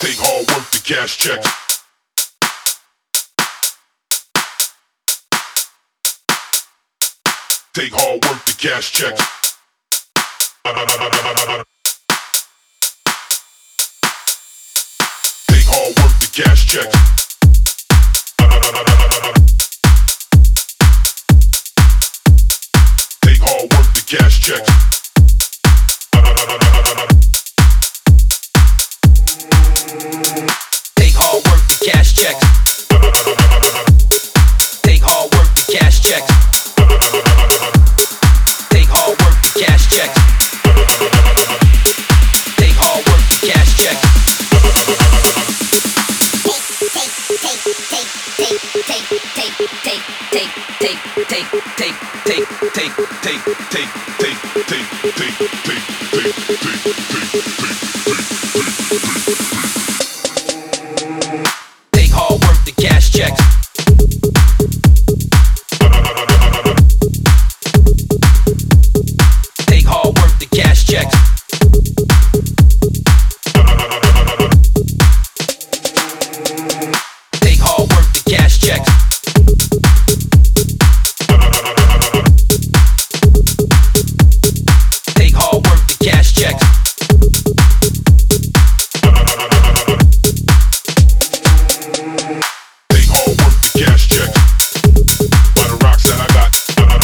Take hard work to cash checks. Take hard work to cash checks. Take hard work to cash checks. Take hard work to cash checks. Take hard work to cash checks. Take hard work to cash checks. Take hard work to cash checks. Take hard work to cash checks. Take hard work to cash checks. Take hard work to cash checks. Take hard work to cash checks. Take hard work to cash checks. Take hard work to cash checks. By the rocks that I got.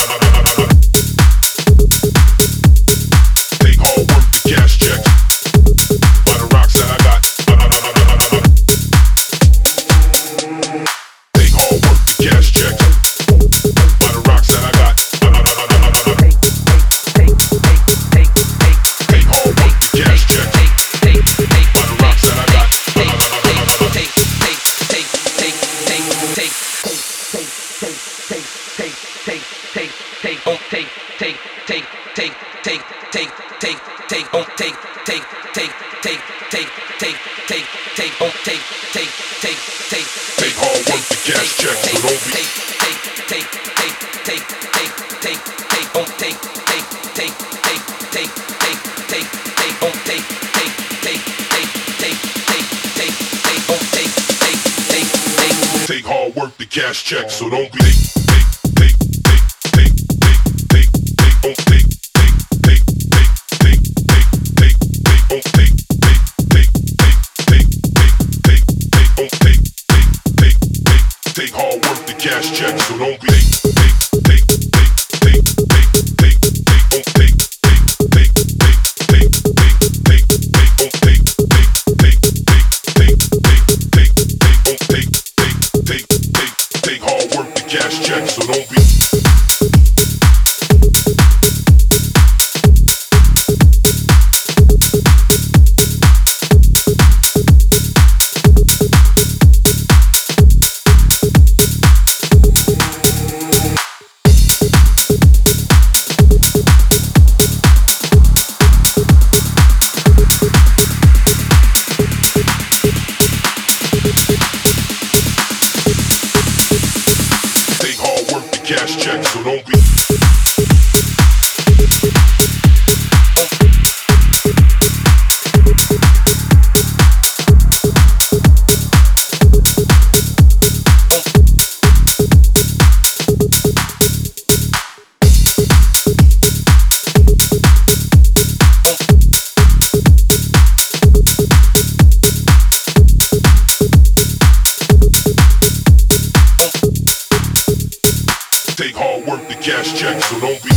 Take hard work to cash checks. By the rocks that I got. Take hard work to cash checks. By the rocks that I got. Take hard work to cash checks. By the rocks that I got. Take hard work to cash checks, so don't be. Take hard work to cash checks, so don't be. Take hard work to cash checks, so don't be. Take hard work to cash checks, so don't be. Take hard work to cash checks, so don't be. Take hard work to cash checks, so don't be.